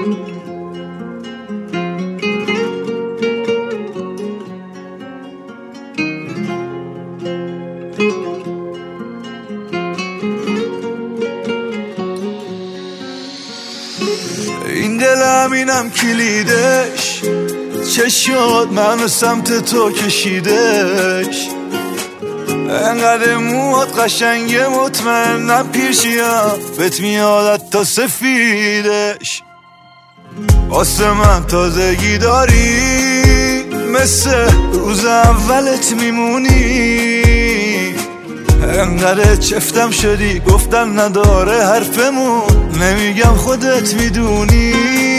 این دلم اینم کلیدش، چه شد منو سمت تو کشیدش. انقدر موات قشنگه مطمئنم پیشیم بهت میاد تا سفیدش. واسه من تازگی داری، مثل روز اولت میمونی. انقدر چفتم شدی گفتن نداره حرفمون، نمیگم خودت میدونی.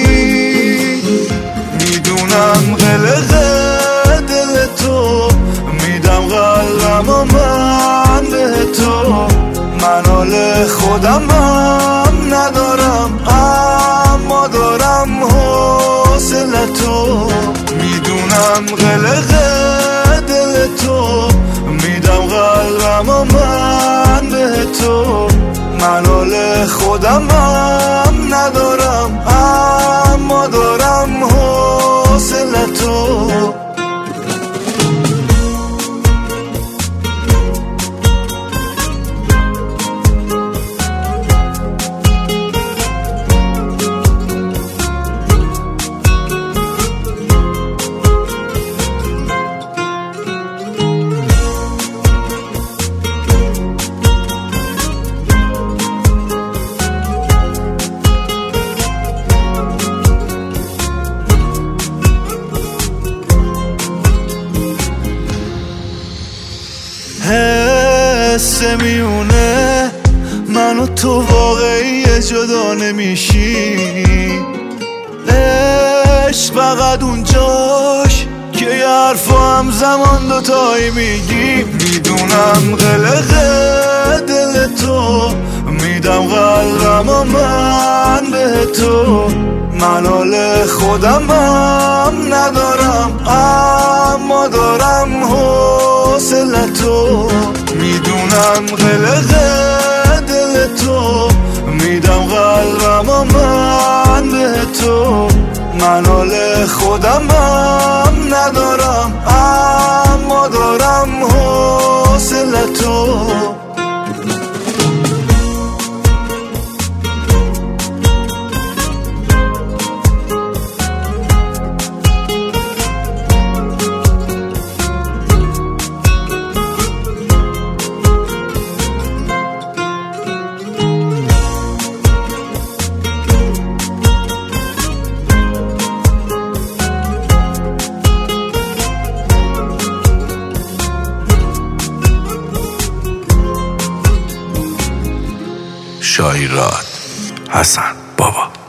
میدونم قلقه دل تو، میدم قلبم و من به تو. من حال خودمم ندارم اما دارم حوصله تو. میدونم قلقه دل تو، میدم قلبم و من به تو. من حال خودمم ندارم اما دارم حوصله تو. حس میونه من و تو واقعی جدا نمیشی. عشق فقط اونجاش که یه حرفو همزمان دوتایی میگی. میدونم قلقه دل تو، میدم قلبم و من به تو. من حال خودمم ندارم اما دارم حوصله تو. میدونم قلقه دل تو، میدم قلبم و من به تو. من حال خودمم ندارم اما دارم حوصله تو. شاهیراد حسن بابا.